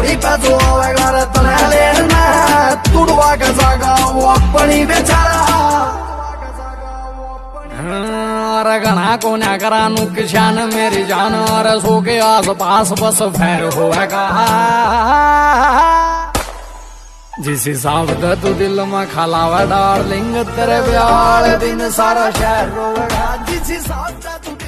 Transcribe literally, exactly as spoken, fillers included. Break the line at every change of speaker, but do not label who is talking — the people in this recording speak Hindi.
दिहाड़ी पे जो आवेगा रे तने लेना तुड़वा के जागा वो अपनी बेचारा और घना को ना करा नुकसान मेरी जान और सो के आस पास बस फैर होगा जिस हिसाब से तू दिल में खलावा डार्लिंग तेरे ब्याह दिन सारा शहर रोएगा जिस हिसाब से तू